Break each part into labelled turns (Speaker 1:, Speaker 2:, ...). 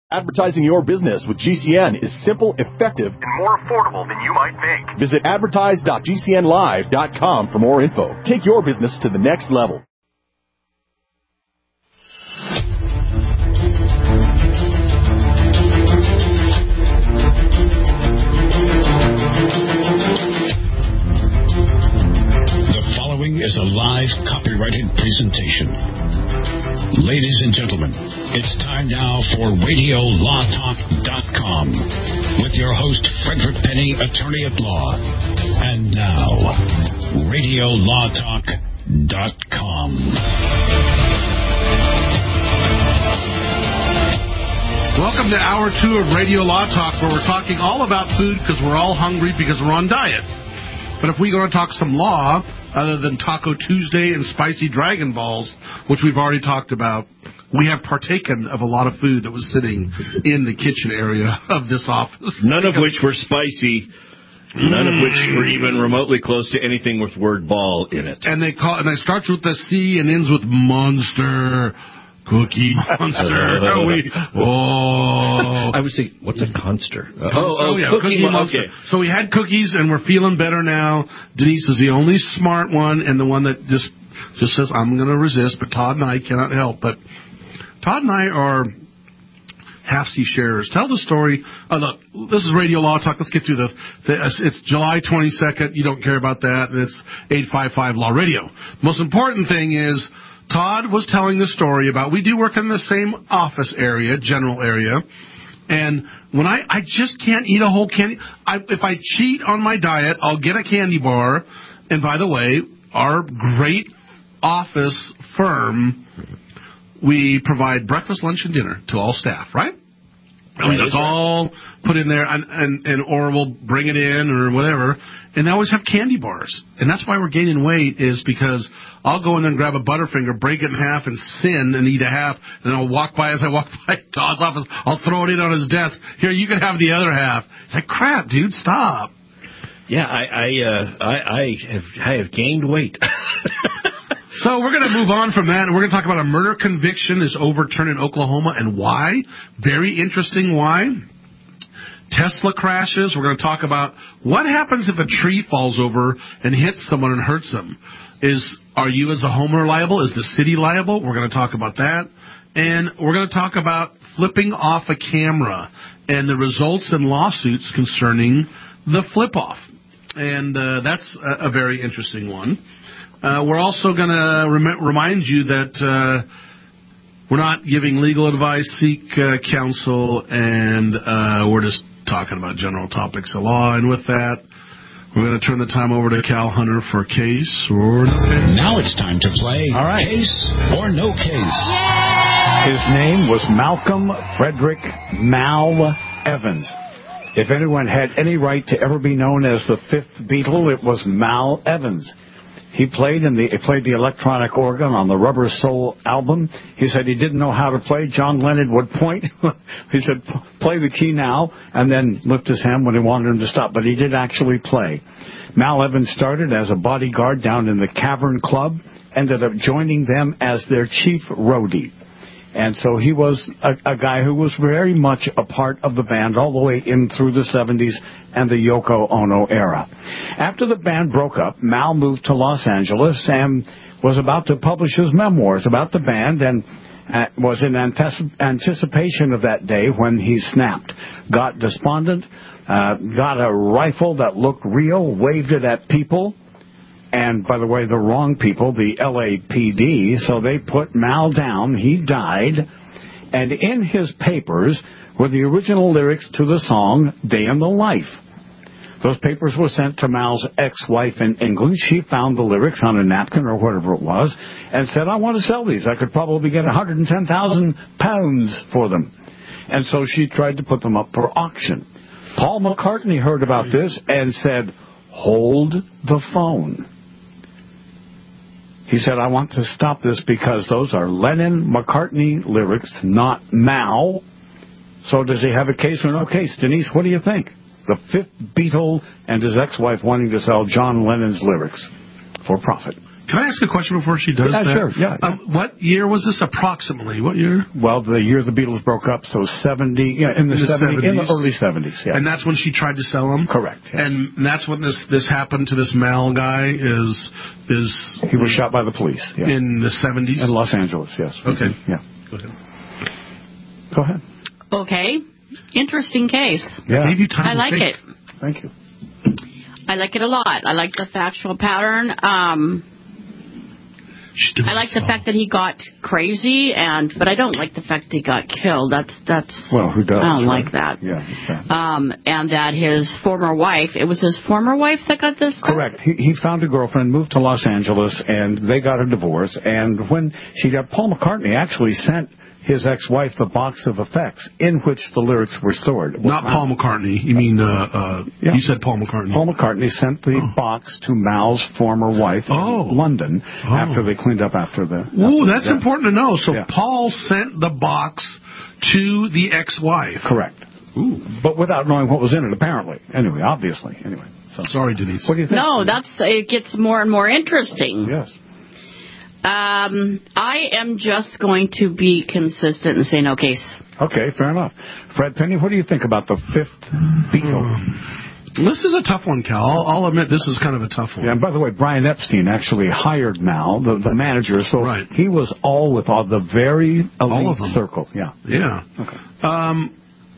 Speaker 1: Advertising your business with GCN is simple, effective, and more affordable than you might think. Visit advertise.gcnlive.com for more info. Take your business to the next level.
Speaker 2: The following is a live copyrighted presentation. Ladies and gentlemen, it's time now for RadioLawTalk.com with your host, Frederick Penny, attorney at law. And now, RadioLawTalk.com.
Speaker 3: Welcome to Hour 2 of Radio Law Talk, where we're talking all about food because we're all hungry because we're on diets. But if we're going to talk some law, other than Taco Tuesday and Spicy Dragon Balls, which we've already talked about, we have partaken of a lot of food that was sitting in the kitchen area of this office.
Speaker 4: None of which were spicy, none of which were even remotely close to anything with word ball in it.
Speaker 3: And it starts with the C and ends with Monster. Cookie Monster.
Speaker 4: I was thinking, what's a conster?
Speaker 3: Cookie Monster.
Speaker 4: Okay.
Speaker 3: So we had cookies, and we're feeling better now. Denise is the only smart one, and the one that just says, I'm going to resist, but Todd and I cannot help. But Todd and I are half-sea sharers. Tell the story. Look, this is Radio Law Talk. Let's get through it's July 22nd. You don't care about that. And it's 855 Law Radio. Most important thing is, Todd was telling the story about, we do work in the same office area, general area, and when I just can't eat a whole candy. If I cheat on my diet, I'll get a candy bar. And by the way, our great office firm, we provide breakfast, lunch, and dinner to all staff, right? I mean, it's all put in there, or we'll bring it in or whatever. And they always have candy bars. And that's why we're gaining weight, is because I'll go in there and grab a Butterfinger, break it in half, and sin and eat a half. And I'll walk by, as I walk by Todd's office, I'll throw it in on his desk. Here, you can have the other half. It's like, crap, dude, stop.
Speaker 4: Yeah, I have gained weight.
Speaker 3: So we're going to move on from that, and we're going to talk about a murder conviction is overturned in Oklahoma and why. Very interesting why. Tesla crashes. We're going to talk about what happens if a tree falls over and hits someone and hurts them. Are you as a homeowner liable? Is the city liable? We're going to talk about that. And we're going to talk about flipping off a camera and the results in lawsuits concerning the flip-off. And that's a very interesting one. We're also going to remind you that we're not giving legal advice, seek counsel, and we're just talking about general topics of law. And with that, we're going to turn the time over to Cal Hunter for Case or No Case.
Speaker 2: Now it's time to play Case or No Case.
Speaker 5: Yay! His name was Malcolm Frederick Mal Evans. If anyone had any right to ever be known as the fifth Beatle, it was Mal Evans. He played the electronic organ on the Rubber Soul album. He said he didn't know how to play. John Lennon would point. He said, play the key now, and then lift his hand when he wanted him to stop. But he did actually play. Mal Evans started as a bodyguard down in the Cavern Club, ended up joining them as their chief roadie. And so he was a guy who was very much a part of the band all the way in through the 70s and the Yoko Ono era. After the band broke up, Mal moved to Los Angeles and was about to publish his memoirs about the band, and was in anticipation of that day when he snapped. Got despondent, got a rifle that looked real, waved it at people. And, by the way, the wrong people, the LAPD, so they put Mal down. He died. And in his papers were the original lyrics to the song Day in the Life. Those papers were sent to Mal's ex-wife in England. She found the lyrics on a napkin or whatever it was and said, I want to sell these. I could probably get £110,000 for them. And so she tried to put them up for auction. Paul McCartney heard about this and said, hold the phone. He said, I want to stop this because those are Lennon-McCartney lyrics, not Mal. So does he have a case or no case? Denise, what do you think? The fifth Beatle and his ex-wife wanting to sell John Lennon's lyrics for profit.
Speaker 3: Can I ask a question before she does that?
Speaker 5: Sure. Yeah.
Speaker 3: What year was this approximately? What year?
Speaker 5: Well, the year the Beatles broke up, so 70, in the early 70s. Yeah.
Speaker 3: And that's when she tried to sell them?
Speaker 5: Correct. Yeah.
Speaker 3: And that's when this happened to this Mal guy is
Speaker 5: he was shot by the police. Yeah.
Speaker 3: In the 70s?
Speaker 5: In Los Angeles, yes.
Speaker 3: Okay.
Speaker 5: Yeah.
Speaker 3: Go ahead.
Speaker 6: Okay. Interesting case.
Speaker 5: Yeah.
Speaker 6: I like it.
Speaker 5: Thank you.
Speaker 6: I like it a lot. I like the factual pattern. I like the fact that he got crazy, but I don't like the fact that he got killed. That's.
Speaker 5: Well, who does?
Speaker 6: I don't like that.
Speaker 5: Yeah.
Speaker 6: And that his former wife. It was his former wife that got this.
Speaker 5: Correct. He found a girlfriend, moved to Los Angeles, and they got a divorce. And when she got, Paul McCartney actually sent his ex-wife the box of effects in which the lyrics were stored.
Speaker 3: Not Paul McCartney. You mean, you said Paul McCartney.
Speaker 5: Paul McCartney sent the box to Mal's former wife in London after they cleaned up after the...
Speaker 3: That's important to know. So Paul sent the box to the ex-wife.
Speaker 5: Correct. Ooh. But without knowing what was in it, apparently. Anyway, obviously. Anyway. So.
Speaker 3: Sorry, Denise.
Speaker 5: What do you think?
Speaker 6: No, it gets more and more interesting.
Speaker 5: Yes.
Speaker 6: I am just going to be consistent and say no case.
Speaker 5: Okay, fair enough. Fred Penny, what do you think about the fifth Beatle?
Speaker 3: This is a tough one, Cal. I'll admit this is kind of a tough one.
Speaker 5: Yeah, and by the way, Brian Epstein actually hired Mal, the manager, so he was all with the very elite circle. Yeah.
Speaker 3: Yeah.
Speaker 5: Okay.
Speaker 3: I'm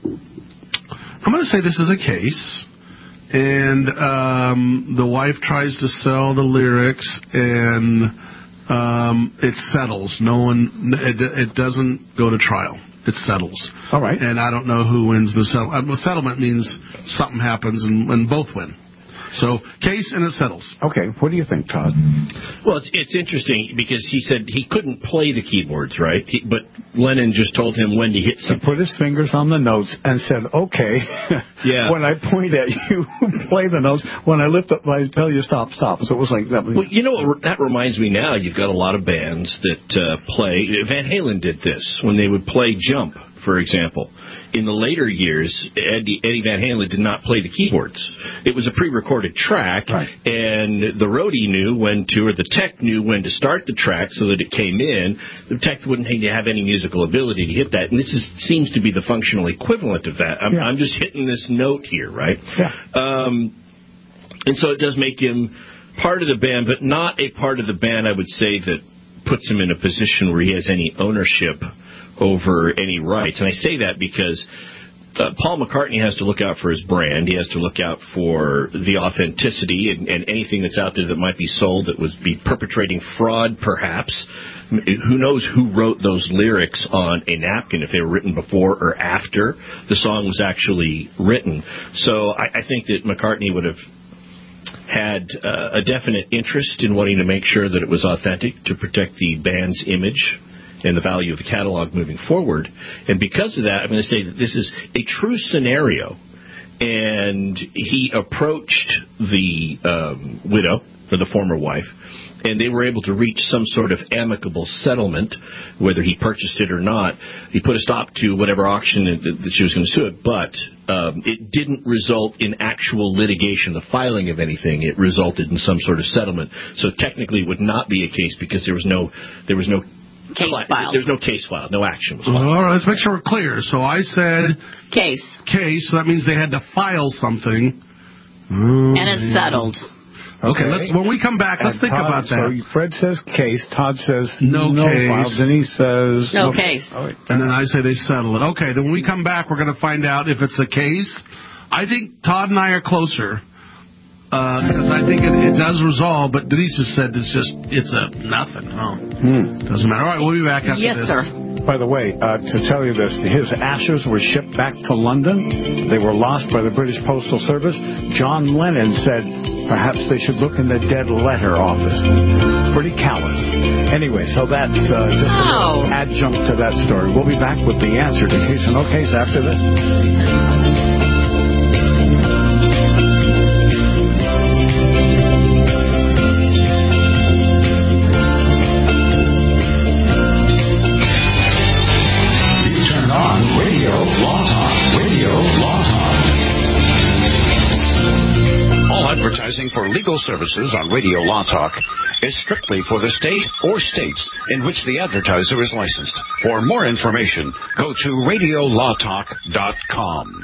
Speaker 3: going to say this is a case, and the wife tries to sell the lyrics, and it settles. It doesn't go to trial. It settles.
Speaker 5: All right.
Speaker 3: And I don't know who wins the settlement. Settlement means something happens and both win. So, case and it settles.
Speaker 5: Okay. What do you think, Todd?
Speaker 4: Well, it's interesting because he said he couldn't play the keyboards, right? But Lennon just told him when to hit something.
Speaker 5: He put his fingers on the notes and said, okay, when I point at you, play the notes. When I lift up, I tell you stop. So it was like that.
Speaker 4: Well, you know what? That reminds me now. You've got a lot of bands that play. Van Halen did this when they would play Jump, for example. In the later years, Eddie Van Halen did not play the keyboards. It was a pre-recorded track, and the roadie knew when to, or the tech knew when to start the track so that it came in. The tech wouldn't have any musical ability to hit that, and this seems to be the functional equivalent of that. I'm just hitting this note here, right?
Speaker 5: Yeah.
Speaker 4: And so it does make him part of the band, but not a part of the band, I would say, that puts him in a position where he has any ownership over any rights. And I say that because Paul McCartney has to look out for his brand. He has to look out for the authenticity and anything that's out there that might be sold that would be perpetrating fraud, perhaps. Who knows who wrote those lyrics on a napkin, if they were written before or after the song was actually written. So I think that McCartney would have had a definite interest in wanting to make sure that it was authentic to protect the band's image and the value of the catalog moving forward. And because of that, I'm going to say that this is a true scenario. And he approached the widow, or the former wife, and they were able to reach some sort of amicable settlement, whether he purchased it or not. He put a stop to whatever auction that she was going to sue it, but it didn't result in actual litigation, the filing of anything. It resulted in some sort of settlement. So technically it would not be a case because there was no case filed. There's no case filed. No action was filed.
Speaker 3: All right, let's make sure we're clear. So I said
Speaker 6: case.
Speaker 3: So that means they had to file something.
Speaker 6: And it's settled.
Speaker 3: Okay, when we come back, let's think about that.
Speaker 5: So Fred says case, Todd says
Speaker 3: no case,
Speaker 5: file, Denise says
Speaker 6: no case.
Speaker 5: Right.
Speaker 3: And then I say they settle it. Okay, then when we come back, we're going to find out if it's a case. I think Todd and I are closer. Because I think it does resolve, but Denise has said it's a nothing. Doesn't matter. All right, we'll be back after this.
Speaker 6: Yes, sir.
Speaker 5: By the way, to tell you this, his ashes were shipped back to London. They were lost by the British Postal Service. John Lennon said perhaps they should look in the dead letter office. Pretty callous. Anyway, so that's just a little adjunct to that story. We'll be back with the answer to case or no case after this.
Speaker 2: advertising for legal services on Radio Law Talk is strictly for the state or states in which the advertiser is licensed. For more information, go to radiolawtalk.com.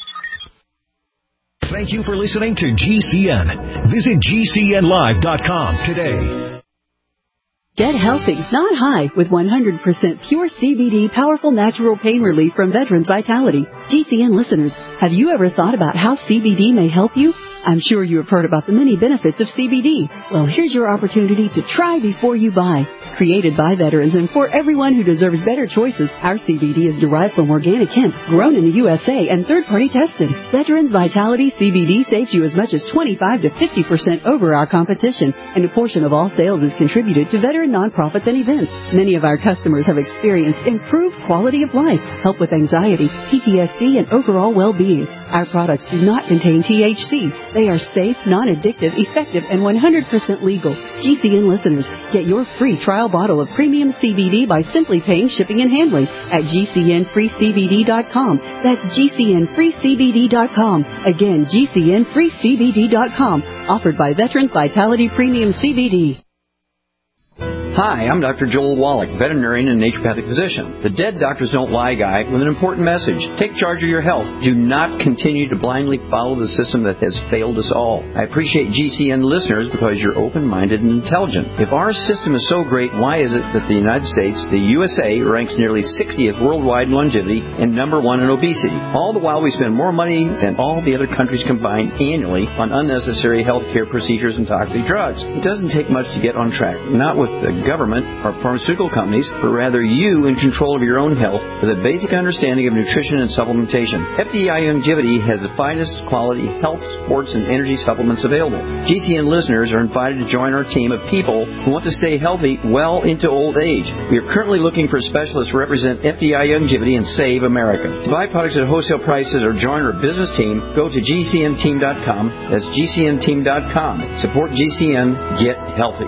Speaker 7: Thank you for listening to GCN. Visit GCNlive.com today.
Speaker 8: Get healthy, not high, with 100% pure CBD powerful natural pain relief from Veterans Vitality. GCN listeners, have you ever thought about how CBD may help you? I'm sure you have heard about the many benefits of CBD. Well, here's your opportunity to try before you buy. Created by veterans and for everyone who deserves better choices, our CBD is derived from organic hemp, grown in the USA, and third-party tested. Veterans Vitality CBD saves you as much as 25 to 50% over our competition, and a portion of all sales is contributed to veteran nonprofits and events. Many of our customers have experienced improved quality of life, help with anxiety, PTSD, and overall well-being. Our products do not contain THC. They are safe, non-addictive, effective, and 100% legal. GCN listeners, get your free trial bottle of premium CBD by simply paying shipping and handling at GCNFreeCBD.com. That's GCNFreeCBD.com. Again, GCNFreeCBD.com. Offered by Veterans Vitality Premium CBD.
Speaker 9: Hi, I'm Dr. Joel Wallach, veterinarian and naturopathic physician. The Dead Doctors Don't Lie guy with an important message. Take charge of your health. Do not continue to blindly follow the system that has failed us all. I appreciate GCN listeners because you're open-minded and intelligent. If our system is so great, why is it that the United States, the USA, ranks nearly 60th worldwide in longevity and number 1 in obesity? All the while we spend more money than all the other countries combined annually on unnecessary healthcare procedures and toxic drugs. It doesn't take much to get on track. Not with the government or pharmaceutical companies, but rather you in control of your own health with a basic understanding of nutrition and supplementation. FDI Longevity has the finest quality health, sports, and energy supplements available. GCN listeners are invited to join our team of people who want to stay healthy well into old age. We are currently looking for specialists to represent FDI Longevity and Save America. To buy products at wholesale prices or join our business team, go to GCNteam.com. That's GCNteam.com. Support GCN. Get healthy.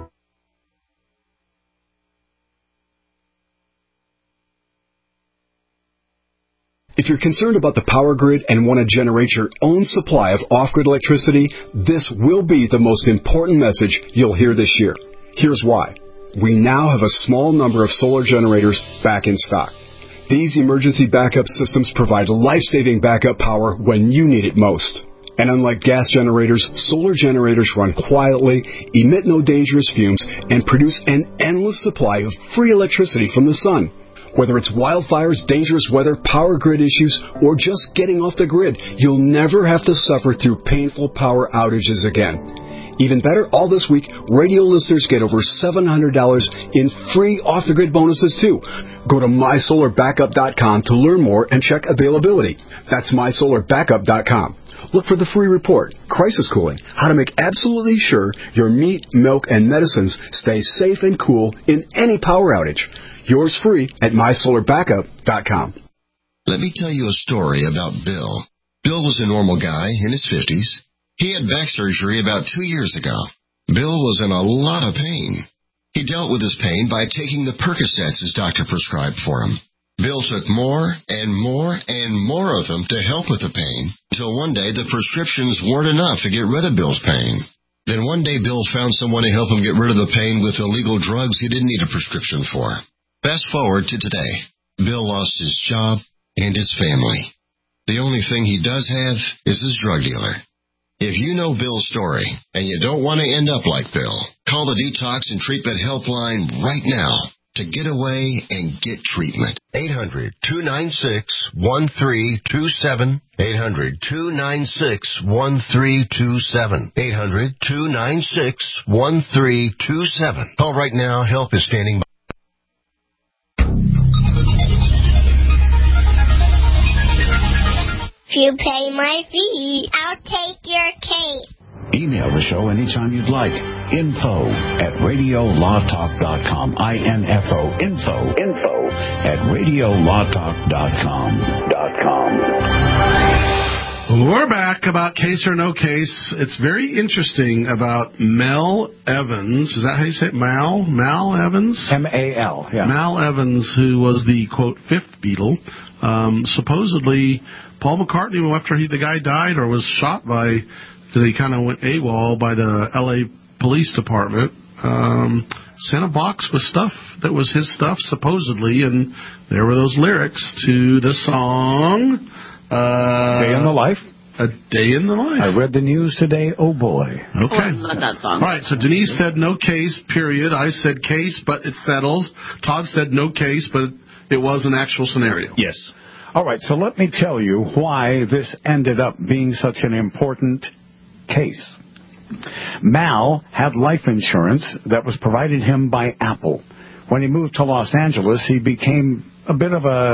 Speaker 10: If you're concerned about the power grid and want to generate your own supply of off-grid electricity, this will be the most important message you'll hear this year. Here's why. We now have a small number of solar generators back in stock. These emergency backup systems provide life-saving backup power when you need it most. And unlike gas generators, solar generators run quietly, emit no dangerous fumes, and produce an endless supply of free electricity from the sun. Whether it's wildfires, dangerous weather, power grid issues, or just getting off the grid, you'll never have to suffer through painful power outages again. Even better, all this week, radio listeners get over $700 in free off-the-grid bonuses, too. Go to mysolarbackup.com to learn more and check availability. That's mysolarbackup.com. Look for the free report, Crisis Cooling, how to make absolutely sure your meat, milk, and medicines stay safe and cool in any power outage. Yours free at mysolarbackup.com.
Speaker 11: Let me tell you a story about Bill. Bill was a normal guy in his 50s. He had back surgery about 2 years ago. Bill was in a lot of pain. He dealt with his pain by taking the Percocets his doctor prescribed for him. Bill took more and more and more of them to help with the pain, until one day the prescriptions weren't enough to get rid of Bill's pain. Then one day Bill found someone to help him get rid of the pain with illegal drugs he didn't need a prescription for. Fast forward to today. Bill lost his job and his family. The only thing he does have is his drug dealer. If you know Bill's story and you don't want to end up like Bill, call the Detox and Treatment Helpline right now to get away and get treatment.
Speaker 12: 800-296-1327. 800-296-1327. 800-296-1327. Call right now. Help is standing by.
Speaker 13: If you pay my fee, I'll take your case.
Speaker 2: Email the show anytime you'd like. info@radiolawtalk.com. info@radiolawtalk.com.
Speaker 3: We're back about Case or No Case. It's very interesting about Mel Evans. Is that how you say it? Mal Evans?
Speaker 5: M-A-L, yeah.
Speaker 3: Mal Evans, who was the, quote, fifth Beatle. Supposedly, Paul McCartney, after the guy died or was shot by because he kind of went AWOL by the L.A. Police Department. Sent a box with stuff that was his stuff, supposedly, and there were those lyrics to the song
Speaker 5: Day in the Life.
Speaker 3: A Day in the Life.
Speaker 5: I read the news today. Oh, boy.
Speaker 3: Okay.
Speaker 6: Oh, I love that song.
Speaker 3: All right, so Denise said no case, period. I said case, but it settles. Todd said no case, but it was an actual scenario.
Speaker 4: Yes.
Speaker 5: All right, so let me tell you why this ended up being such an important case. Mal had life insurance that was provided him by Apple. When he moved to Los Angeles, he became a bit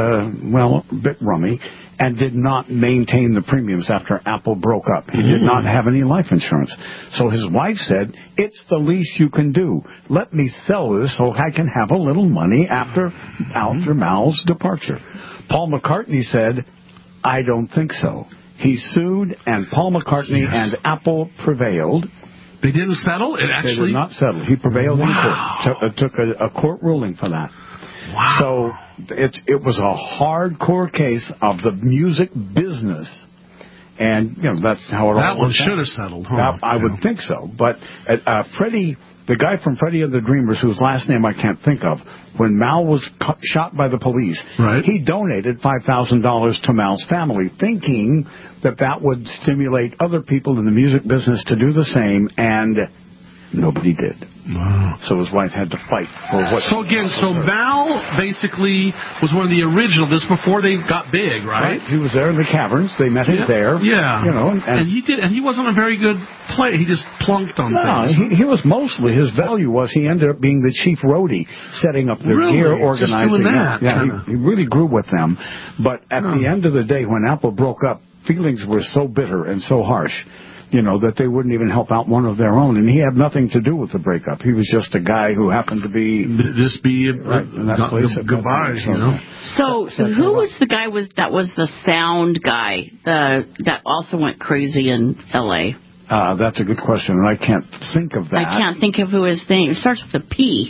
Speaker 5: rummy and did not maintain the premiums after Apple broke up. He did not have any life insurance. So his wife said, it's the least you can do. Let me sell this so I can have a little money after Mal's departure. Paul McCartney said, I don't think so. He sued, and Paul McCartney and Apple prevailed.
Speaker 3: They didn't settle? They
Speaker 5: did not settle. He prevailed in court. Took a court ruling for that.
Speaker 3: Wow.
Speaker 5: So it was a hardcore case of the music business. And, that's how it all
Speaker 3: That one
Speaker 5: worked
Speaker 3: should
Speaker 5: out.
Speaker 3: have settled, huh?
Speaker 5: I would think so. But Freddie, the guy from Freddie and the Dreamers, whose last name I can't think of, when Mal was shot by the police, he donated $5,000 to Mal's family, thinking that would stimulate other people in the music business to do the same, and nobody did.
Speaker 3: Wow.
Speaker 5: So his wife had to fight for what...
Speaker 3: So Mal basically was one of the original. This before they got big, right?
Speaker 5: He was there in the caverns. They met him there.
Speaker 3: Yeah. And he wasn't a very good player. He just plunked on things.
Speaker 5: He was mostly, his value was he ended up being the chief roadie, setting up their gear, organizing.
Speaker 3: Just doing that.
Speaker 5: He really grew with them. But at the end of the day, when Apple broke up, feelings were so bitter and so harsh, that they wouldn't even help out one of their own. And he had nothing to do with the breakup. He was just a guy who happened to be...
Speaker 3: in that place. Goodbyes,
Speaker 6: So who was the guy that was the sound guy that also went crazy in L.A.?
Speaker 5: That's a good question, and I can't think of that.
Speaker 6: I can't think of who his name. It starts with a P.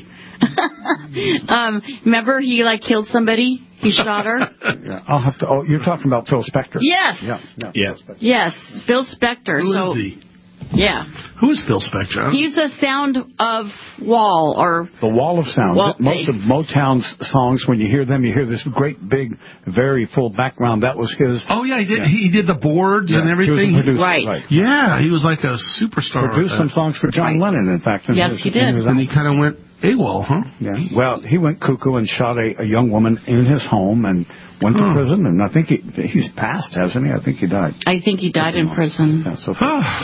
Speaker 6: Remember he killed somebody? He shot her?
Speaker 5: I'll have to... Oh, you're talking about Phil Spector.
Speaker 6: Yes. Yes, Phil Spector.
Speaker 3: Who is he?
Speaker 6: Yeah.
Speaker 3: Who is Phil Spector?
Speaker 6: He's a sound of wall, or...
Speaker 5: The Wall of Sound. Most of Motown's songs, when you hear them, you hear this great, big, very full background. That was his...
Speaker 3: Oh, yeah, he did. Yeah. He did the boards and everything.
Speaker 5: He was a producer,
Speaker 6: right.
Speaker 3: Yeah, he was like a superstar.
Speaker 5: Produced some songs for John Lennon, in fact.
Speaker 6: Yes, he did.
Speaker 3: And he kind of went AWOL, huh?
Speaker 5: Yeah. Well, he went cuckoo and shot a young woman in his home and went to prison. And I think he's passed, hasn't he? I think he died.
Speaker 6: I think he died in prison.
Speaker 5: Yeah, so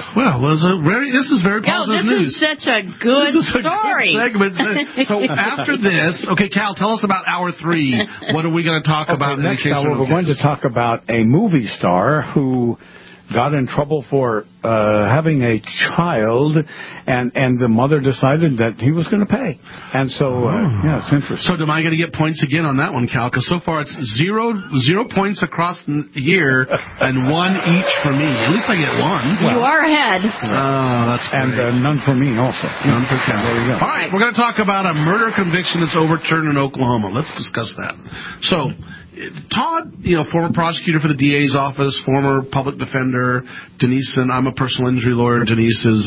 Speaker 3: this is very positive news.
Speaker 6: This is such a good story.
Speaker 3: Good segment. So after this, okay, Cal, tell us about hour 3. What are we going to talk about
Speaker 5: next hour? We're going to talk about a movie star who got in trouble for having a child, and the mother decided that he was going to pay. And so, it's interesting.
Speaker 3: So am I going to get points again on that one, Cal? Because so far it's 0 points across here and 1 each for me. At least I get 1.
Speaker 6: You are ahead.
Speaker 3: Oh, that's great.
Speaker 5: And none for me also.
Speaker 3: None for Cal. There you go. All right, we're going to talk about a murder conviction that's overturned in Oklahoma. Let's discuss that. So... Todd, former prosecutor for the DA's office, former public defender. Denise, and I'm a personal injury lawyer. Denise is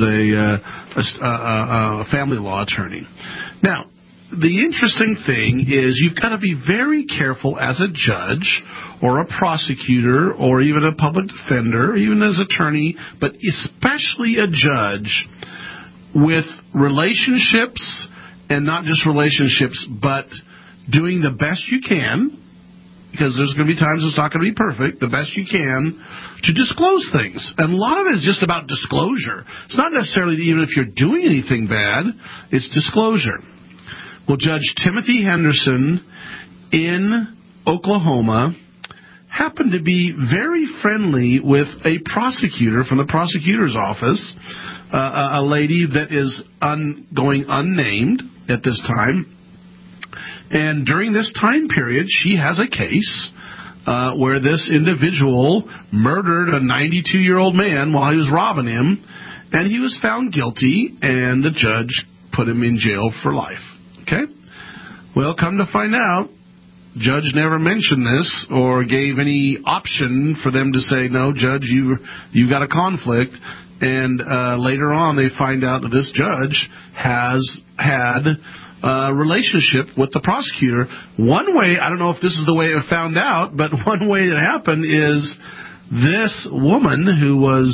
Speaker 3: a family law attorney. Now, the interesting thing is you've got to be very careful as a judge or a prosecutor or even a public defender, or even as attorney, but especially a judge, with relationships, and not just relationships, but doing the best you can, because there's going to be times it's not going to be perfect, the best you can, to disclose things. And a lot of it is just about disclosure. It's not necessarily even if you're doing anything bad, it's disclosure. Well, Judge Timothy Henderson in Oklahoma happened to be very friendly with a prosecutor from the prosecutor's office, a lady that is going unnamed at this time. And during this time period, she has a case where this individual murdered a 92-year-old man while he was robbing him, and he was found guilty, and the judge put him in jail for life. Okay? Well, come to find out, judge never mentioned this or gave any option for them to say, no, judge, you got a conflict. And later on, they find out that this judge has had a relationship with the prosecutor. One way, I don't know if this is the way it found out, but one way it happened is this woman who was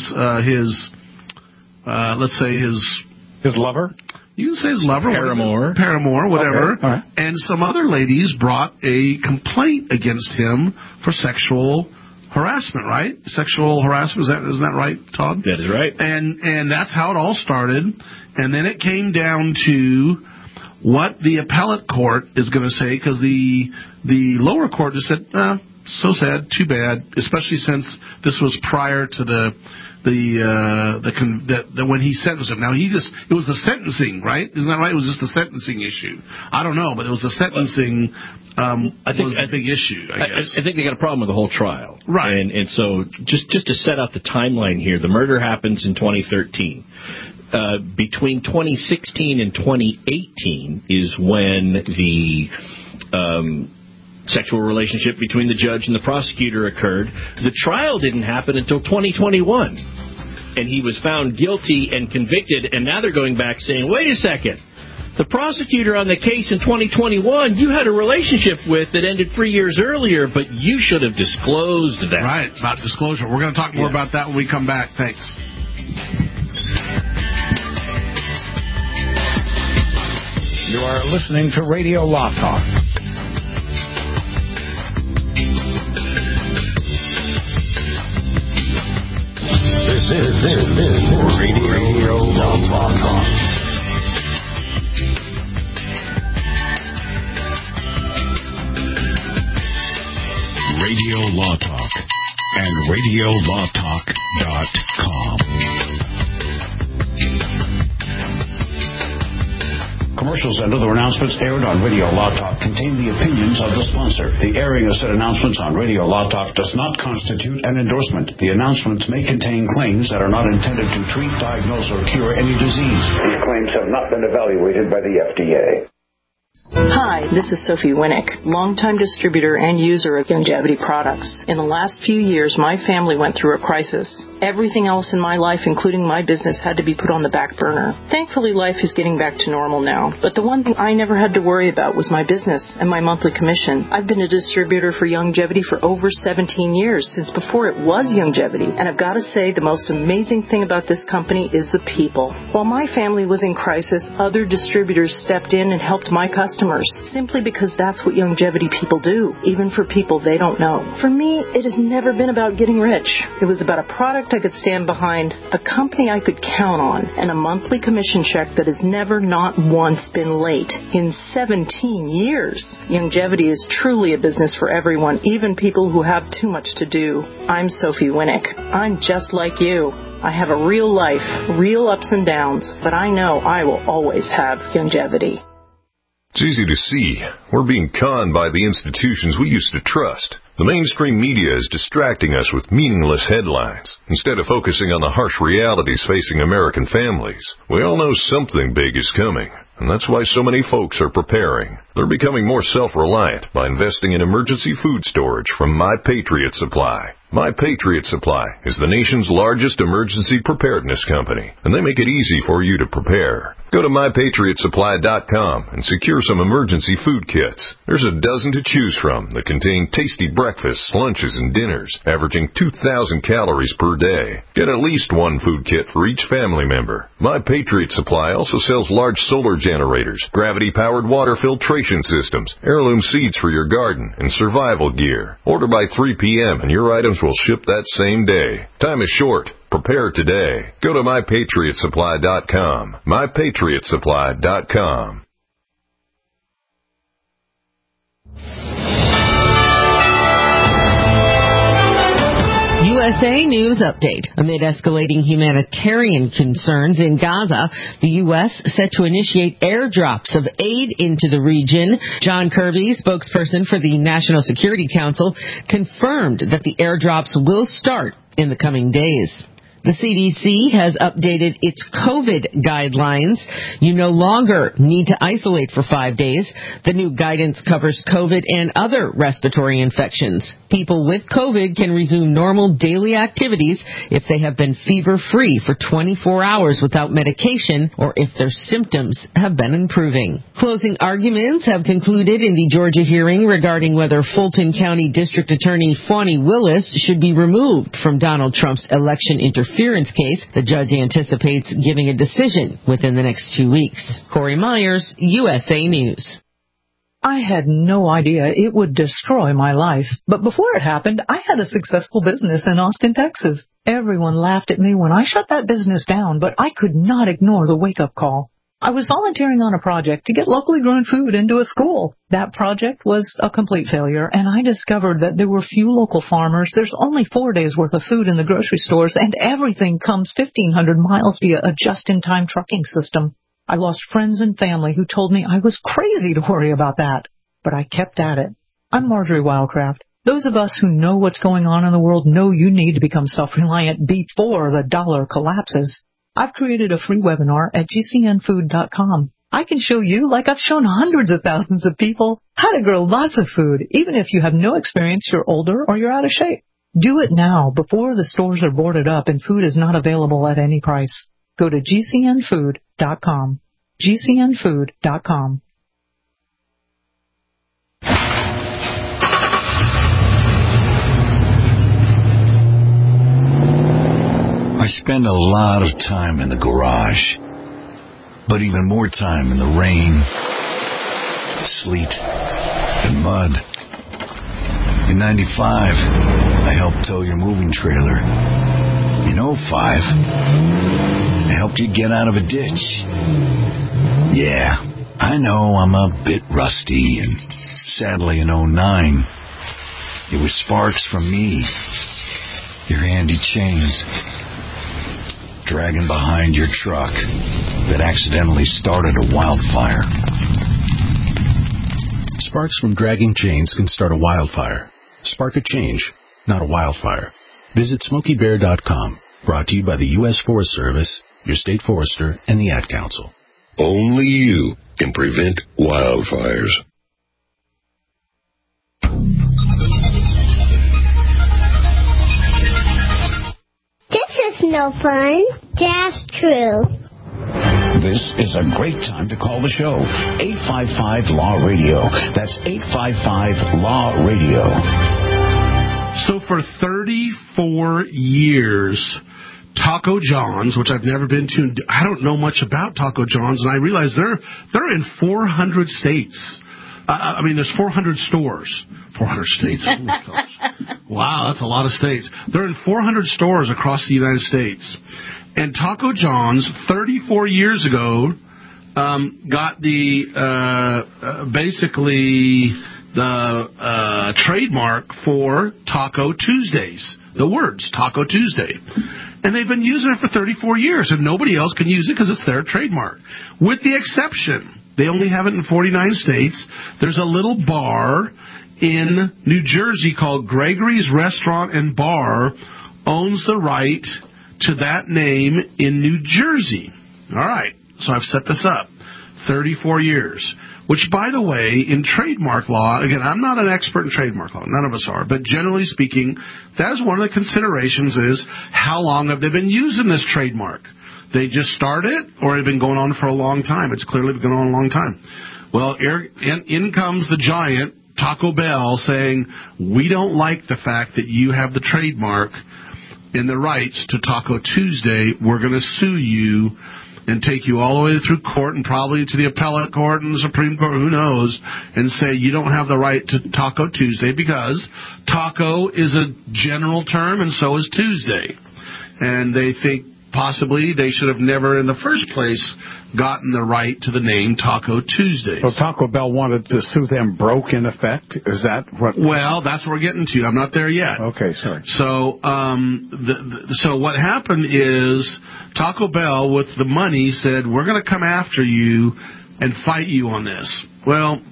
Speaker 3: let's say his
Speaker 5: lover?
Speaker 3: You can say his lover. Paramour, whatever.
Speaker 5: Okay. All right.
Speaker 3: And some other ladies brought a complaint against him for sexual harassment, right? Sexual harassment, isn't that right, Todd?
Speaker 4: That is right.
Speaker 3: And that's how it all started. And then it came down to what the appellate court is going to say, because the lower court just said, so sad, too bad, especially since this was prior to when he sentenced him. Now it was the sentencing, right? Isn't that right? It was just the sentencing issue. I don't know, but it was the sentencing was a big issue, I guess.
Speaker 4: I think they got a problem with the whole trial.
Speaker 3: Right.
Speaker 4: And so just to set out the timeline here, the murder happens in 2013. Between 2016 and 2018 is when the sexual relationship between the judge and the prosecutor occurred. The trial didn't happen until 2021. And he was found guilty and convicted, and now they're going back saying, wait a second, the prosecutor on the case in 2021 you had a relationship with that ended 3 years earlier, but you should have disclosed that.
Speaker 3: Right, about disclosure. We're going to talk more about that when we come back. Thanks.
Speaker 5: You are listening to Radio Law Talk.
Speaker 12: This is Radio Law Talk. Radio Law Talk and RadioLawTalk.com.
Speaker 14: Commercials and other announcements aired on Radio Law Talk contain the opinions of the sponsor. The airing of said announcements on Radio Law Talk does not constitute an endorsement. The announcements may contain claims that are not intended to treat, diagnose, or cure any disease. These claims have not been evaluated by the FDA.
Speaker 15: Hi, this is Sophie Winnick, longtime distributor and user of Youngevity products. In the last few years, my family went through a crisis. Everything else in my life, including my business, had to be put on the back burner. Thankfully, life is getting back to normal now. But the one thing I never had to worry about was my business and my monthly commission. I've been a distributor for Youngevity for over 17 years, since before it was Youngevity. And I've got to say, the most amazing thing about this company is the people. While my family was in crisis, other distributors stepped in and helped my customers, simply because that's what Youngevity people do, even for people they don't know. For me, it has never been about getting rich. It was about a product I could stand behind, a company I could count on, and a monthly commission check that has never not once been late in 17 years. Youngevity is truly a business for everyone, even people who have too much to do. I'm Sophie Winnick. I'm just like you. I have a real life, real ups and downs, but I know I will always have Youngevity.
Speaker 16: It's easy to see. We're being conned by the institutions we used to trust. The mainstream media is distracting us with meaningless headlines, instead of focusing on the harsh realities facing American families. We all know something big is coming, and that's why so many folks are preparing. They're becoming more self-reliant by investing in emergency food storage from My Patriot Supply. My Patriot Supply is the nation's largest emergency preparedness company, and they make it easy for you to prepare. Go to MyPatriotSupply.com and secure some emergency food kits. There's a dozen to choose from that contain tasty breakfasts, lunches, and dinners, averaging 2,000 calories per day. Get at least one food kit for each family member. My Patriot Supply also sells large solar generators, gravity-powered water filtration systems, heirloom seeds for your garden, and survival gear. Order by 3 p.m. and your items will ship that same day. Time is short. Prepare today. Go to MyPatriotSupply.com. MyPatriotSupply.com.
Speaker 17: USA News Update. Amid escalating humanitarian concerns in Gaza, the U.S. set to initiate airdrops of aid into the region. John Kirby, spokesperson for the National Security Council, confirmed that the airdrops will start in the coming days. The CDC has updated its COVID guidelines. You no longer need to isolate for 5 days. The new guidance covers COVID and other respiratory infections. People with COVID can resume normal daily activities if they have been fever-free for 24 hours without medication or if their symptoms have been improving. Closing arguments have concluded in the Georgia hearing regarding whether Fulton County District Attorney Fani Willis should be removed from Donald Trump's election interference case. The judge anticipates giving a decision within the next 2 weeks. Corey Myers, USA News.
Speaker 18: I had no idea it would destroy my life. But before it happened, I had a successful business in Austin, Texas. Everyone laughed at me when I shut that business down, but I could not ignore the wake-up call. I was volunteering on a project to get locally grown food into a school. That project was a complete failure, and I discovered that there were few local farmers. There's only 4 days' worth of food in the grocery stores, and everything comes 1,500 miles via a just-in-time trucking system. I lost friends and family who told me I was crazy to worry about that, but I kept at it. I'm Marjorie Wildcraft. Those of us who know what's going on in the world know you need to become self-reliant before the dollar collapses. I've created a free webinar at gcnfood.com. I can show you, like I've shown hundreds of thousands of people, how to grow lots of food, even if you have no experience, you're older, or you're out of shape. Do it now, before the stores are boarded up and food is not available at any price. Go to gcnfood.com. gcnfood.com.
Speaker 14: I spend a lot of time in the garage, but even more time in the rain, sleet, and mud. In 95, I helped tow your moving trailer. In 05, I helped you get out of a ditch. Yeah, I know I'm a bit rusty, and sadly in 09, it was sparks from me, your handy chains, dragging behind your truck that accidentally started a wildfire.
Speaker 19: Sparks from dragging chains can start a wildfire. Spark a change, not a wildfire. Visit SmokeyBear.com. Brought to you by the U.S. Forest Service, your state forester, and the Ad Council.
Speaker 20: Only you can prevent wildfires.
Speaker 13: This is no fun. That's true.
Speaker 14: This is a great time to call the show. 855-LAW-RADIO. That's 855-LAW-RADIO.
Speaker 3: So for 34 years, Taco John's, which I've never been to, I don't know much about Taco John's, and I realize they're in 400 states. There's 400 stores. 400 states. Oh my gosh. Wow, that's a lot of states. They're in 400 stores across the United States. And Taco John's, 34 years ago, got the trademark for Taco Tuesdays. The words, Taco Tuesday. And they've been using it for 34 years, and nobody else can use it because it's their trademark. With the exception, they only have it in 49 states. There's a little bar in New Jersey called Gregory's Restaurant and Bar, owns the right to that name in New Jersey. All right, so I've set this up. 34 years. Which, by the way, in trademark law, again, I'm not an expert in trademark law. None of us are. But generally speaking, that is one of the considerations is how long have they been using this trademark? They just started, or have been going on for a long time? It's clearly been going on a long time. Well, in comes the giant, Taco Bell, saying, we don't like the fact that you have the trademark and the rights to Taco Tuesday. We're going to sue you and take you all the way through court and probably to the appellate court and the Supreme Court, who knows, and say you don't have the right to Taco Tuesday because taco is a general term and so is Tuesday. And they think possibly they should have never in the first place gotten the right to the name Taco Tuesdays.
Speaker 5: So Taco Bell wanted to sue them broke in effect? Is that what?
Speaker 3: Well, that's what we're getting to. I'm not there yet.
Speaker 5: Okay, sorry.
Speaker 3: So, so what happened is Taco Bell, with the money, said, we're going to come after you and fight you on this. Well,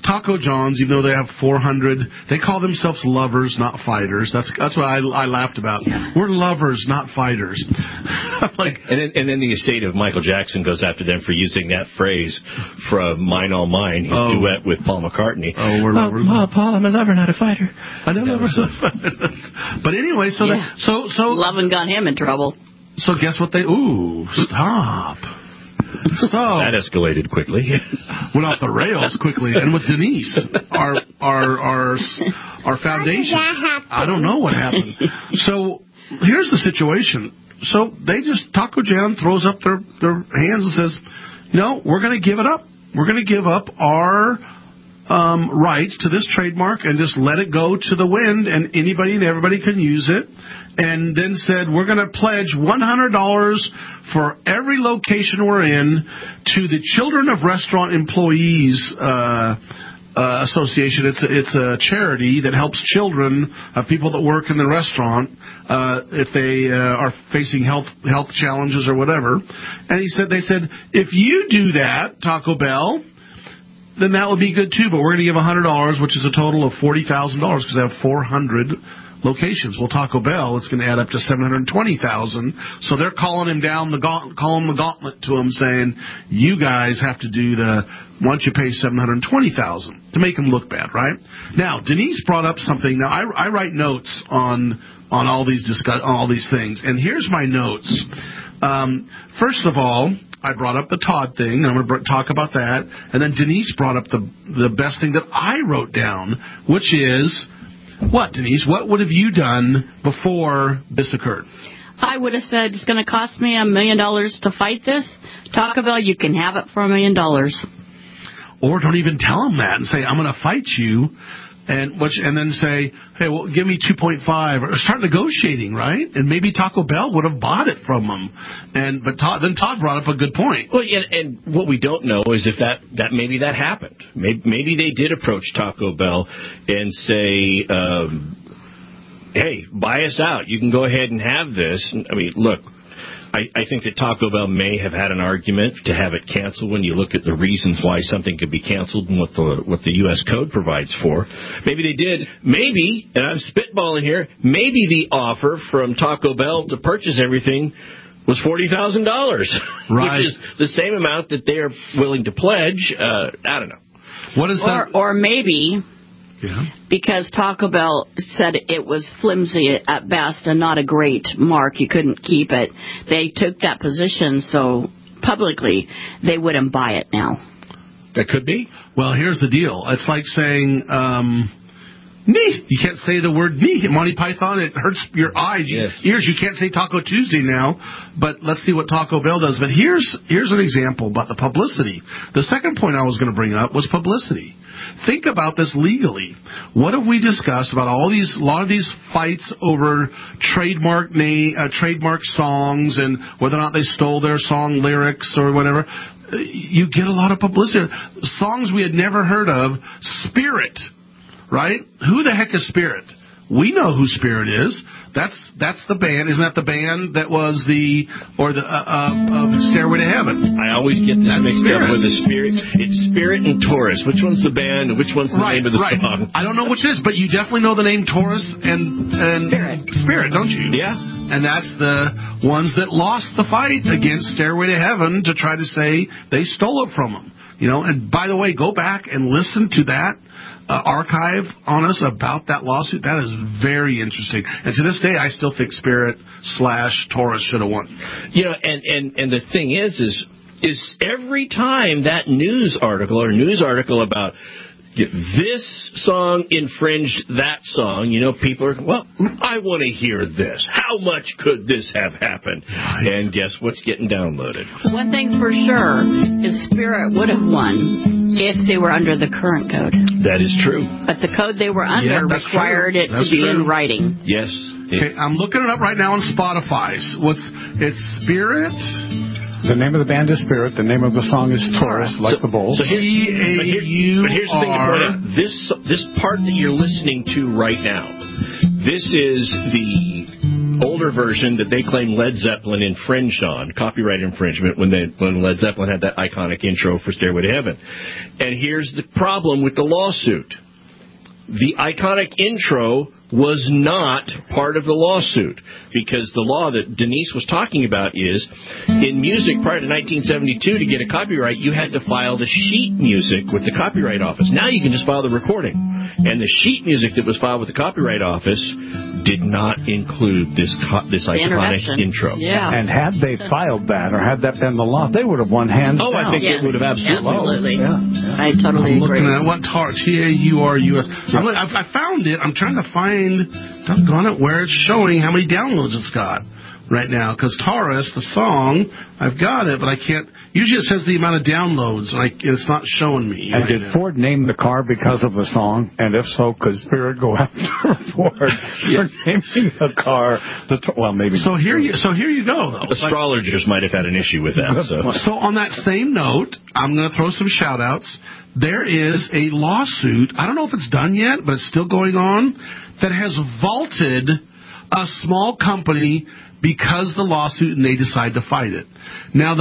Speaker 3: Taco John's, even though they have 400, they call themselves lovers, not fighters. That's what I laughed about. Yeah. We're lovers, not fighters. Like,
Speaker 4: and then the estate of Michael Jackson goes after them for using that phrase from Mine All Mine, his duet with Paul McCartney.
Speaker 3: Oh, we're lovers.
Speaker 4: Paul, I'm a lover, not a fighter.
Speaker 3: I know lovers. But anyway, so
Speaker 6: Lovin' got him in trouble.
Speaker 3: So guess what stop. So
Speaker 4: that escalated quickly.
Speaker 3: Went off the rails quickly, and with Denise, our foundation. I don't know what happened. So here's the situation. So Taco John throws up their hands and says, "No, we're going to give it up. We're going to give up our rights to this trademark and just let it go to the wind, and anybody and everybody can use it." And then said, we're going to pledge $100 for every location we're in to the Children of Restaurant Employees Association. It's a charity that helps children of people that work in the restaurant if they are facing health challenges or whatever. And they said, if you do that, Taco Bell, then that would be good too. But we're going to give $100, which is a total of $40,000 because they have 400 locations. Well, Taco Bell, it's going to add up to $720,000. So they're calling him down calling the gauntlet to him, saying, "You guys have to do why don't you pay $720,000 to make him look bad, right?" Now, Denise brought up something. Now, I write notes on all these things, and here's my notes. First of all, I brought up the Todd thing. I'm going to talk about that, and then Denise brought up the best thing that I wrote down, which is. What, Denise? What would have you done before this occurred?
Speaker 6: I would have said, it's going to cost me $1 million to fight this. Taco Bell, you can have it for $1 million.
Speaker 3: Or don't even tell them that and say, I'm going to fight you, and then say, hey, well, give me 2.5, or start negotiating, right? And maybe Taco Bell would have bought it from them. But Todd brought up a good point.
Speaker 4: Well, and what we don't know is if that maybe that happened. Maybe they did approach Taco Bell and say, hey, buy us out. You can go ahead and have this. I mean, look. I think that Taco Bell may have had an argument to have it canceled when you look at the reasons why something could be canceled and what the U.S. Code provides for. Maybe they did. Maybe, and I'm spitballing here, maybe the offer from Taco Bell to purchase everything was $40,000,
Speaker 3: right.
Speaker 4: Which is the same amount that they are willing to pledge. I don't know.
Speaker 3: What is that?
Speaker 6: Or maybe...
Speaker 3: Yeah.
Speaker 6: Because Taco Bell said it was flimsy at best and not a great mark. You couldn't keep it. They took that position so publicly they wouldn't buy it now.
Speaker 4: That could be.
Speaker 3: Well, here's the deal. It's like saying, knee. You can't say the word knee. Monty Python, it hurts your eyes, ears. You can't say Taco Tuesday now. But let's see what Taco Bell does. But here's an example about the publicity. The second point I was going to bring up was publicity. Think about this legally. What have we discussed about a lot of these fights over trademark songs and whether or not they stole their song lyrics or whatever? You get a lot of publicity. Songs we had never heard of. Spirit, right? Who the heck is Spirit? We know who Spirit is. That's the band. Isn't that the band that was of Stairway to Heaven?
Speaker 4: I always get this mixed up with the Spirit. It's Spirit and Taurus. Which one's the band and which one's the name of the song?
Speaker 3: I don't know which is, but you definitely know the name Taurus and Spirit, don't you?
Speaker 4: Yeah.
Speaker 3: And that's the ones that lost the fight against Stairway to Heaven to try to say they stole it from them. And by the way, go back and listen to that archive on us about that lawsuit. That is very interesting. And to this day, I still think Spirit/Taurus should have won.
Speaker 4: And the thing is every time that news article about this song infringed that song, people are, well, I want to hear this. How much could this have happened? Right. And guess what's getting downloaded?
Speaker 6: One thing for sure is Spirit would have won if they were under the current code.
Speaker 4: That is true.
Speaker 6: But the code they were under required it to be in writing.
Speaker 4: Yes.
Speaker 3: Okay, I'm looking it up right now on Spotify. It's Spirit...
Speaker 5: The name of the band is Spirit. The name of the song is Taurus, like the bull.
Speaker 4: But here's the thing to point out. This part that you're listening to right now, this is the older version that they claim Led Zeppelin infringed on, copyright infringement, when Led Zeppelin had that iconic intro for Stairway to Heaven. And here's the problem with the lawsuit. The iconic intro was not part of the lawsuit, because the law that Denise was talking about is, in music prior to 1972, to get a copyright, you had to file the sheet music with the Copyright Office. Now you can just file the recording. And the sheet music that was filed with the Copyright Office did not include this iconic intro.
Speaker 5: Yeah. And had they filed that, or had that been the law, they would have won hands down.
Speaker 4: I think it would have absolutely.
Speaker 5: Yeah.
Speaker 6: I totally agree.
Speaker 3: Looking at what Taurus. I found it. I'm trying to find, doggone it, where it's showing how many downloads it's got right now. Because Taurus, the song, I've got it, but I can't. Usually it says the amount of downloads, and it's not showing me.
Speaker 5: And did Ford name the car because of the song? And if so, could Spirit go after Ford for naming the car? Maybe.
Speaker 3: So here you go, though.
Speaker 4: Astrologers might have had an issue with that.
Speaker 3: So on that same note, I'm going to throw some shout-outs. There is a lawsuit, I don't know if it's done yet, but it's still going on, that has vaulted a small company because the lawsuit, and they decide to fight it. Now,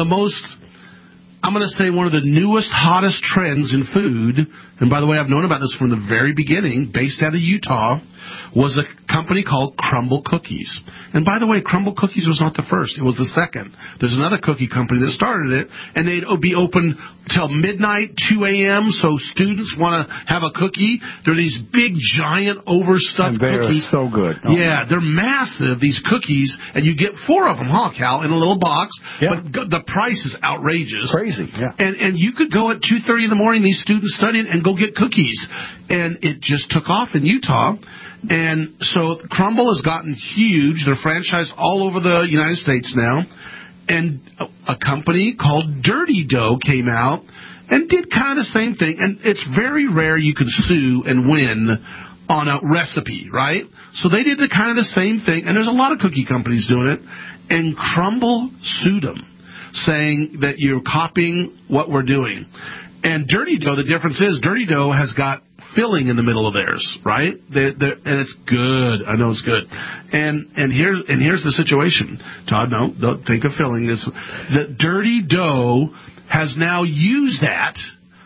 Speaker 3: I'm going to say one of the newest, hottest trends in food, and by the way, I've known about this from the very beginning, based out of Utah, was a company called Crumble Cookies. And by the way, Crumble Cookies was not the first. It was the second. There's another cookie company that started it, and they'd be open till midnight, 2 a.m., so students want to have a cookie. They're these big, giant, overstuffed cookies.
Speaker 5: They're so good.
Speaker 3: Yeah, they're massive, these cookies, and you get 4 of them, Cal, in a little box, but the price is outrageous.
Speaker 5: Crazy, yeah.
Speaker 3: And you could go at 2:30 in the morning, these students studying, and go get cookies. And it just took off in Utah. And so Crumble has gotten huge. They're franchised all over the United States now. And a company called Dirty Dough came out and did kind of the same thing. And it's very rare you can sue and win on a recipe, right? So they did kind of the same thing. And there's a lot of cookie companies doing it. And Crumble sued them, saying that you're copying what we're doing. And Dirty Dough, the difference is Dirty Dough has got filling in the middle of theirs, right? And it's good. I know it's good. And here's the situation. Todd, no, don't think of filling. The Dirty Dough has now used that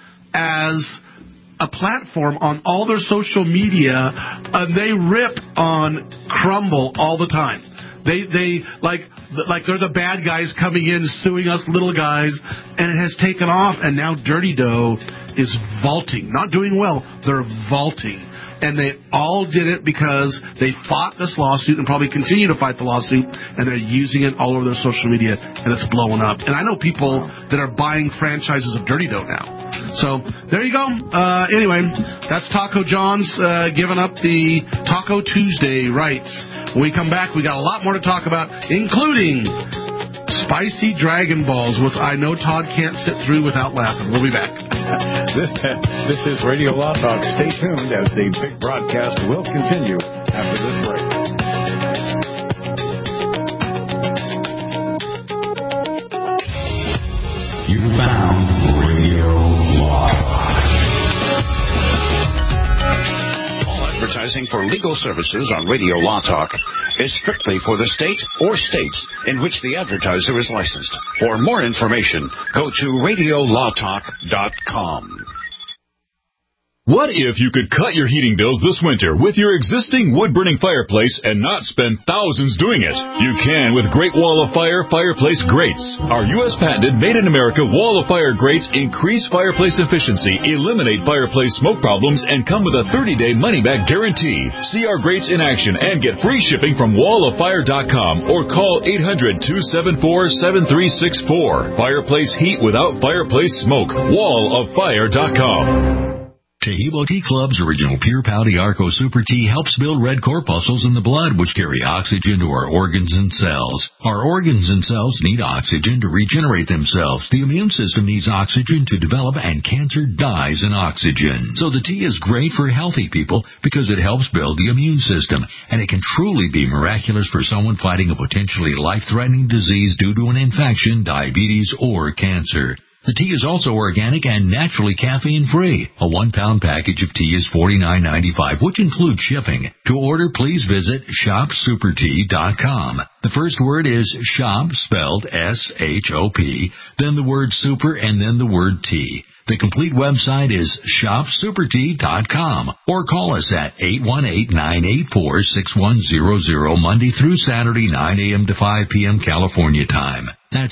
Speaker 3: as a platform on all their social media. They rip on Crumble all the time. They like they're the bad guys coming in suing us little guys, and it has taken off. And now Dirty Dough is vaulting, not doing well. They're vaulting, and they all did it because they fought this lawsuit and probably continue to fight the lawsuit. And they're using it all over their social media, and it's blowing up. And I know people that are buying franchises of Dirty Dough now. So there you go. Anyway, that's Taco John's giving up the Taco Tuesday rights. When we come back, we got a lot more to talk about, including spicy Dragon Balls, which I know Todd can't sit through without laughing. We'll be back.
Speaker 5: This is Radio Law Talk. Stay tuned as the big broadcast will continue after this break.
Speaker 14: You found Radio Law Talk.
Speaker 2: Advertising for legal services on Radio Law Talk is strictly for the state or states in which the advertiser is licensed. For more information, go to radiolawtalk.com.
Speaker 1: What if you could cut your heating bills this winter with your existing wood-burning fireplace and not spend thousands doing it? You can with Great Wall of Fire fireplace grates. Our U.S. patented made-in-America Wall of Fire grates increase fireplace efficiency, eliminate fireplace smoke problems, and come with a 30-day money-back guarantee. See our grates in action and get free shipping from walloffire.com or call 800-274-7364. Fireplace heat without fireplace smoke. walloffire.com.
Speaker 7: Tahibo Tea Club's original Pure Pouty Arco Super Tea helps build red corpuscles in the blood, which carry oxygen to our organs and cells. Our organs and cells need oxygen to regenerate themselves. The immune system needs oxygen to develop, and cancer dies in oxygen. So the tea is great for healthy people because it helps build the immune system, and it can truly be miraculous for someone fighting a potentially life-threatening disease due to an infection, diabetes, or cancer. The tea is also organic and naturally caffeine-free. A 1-pound package of tea is $49.95, which includes shipping. To order, please visit shopsupertea.com. The first word is shop, spelled S-H-O-P, then the word super, and then the word tea. The complete website is shopsupertea.com, or call us at 818-984-6100 Monday through Saturday, 9 a.m. to 5 p.m. California time. That's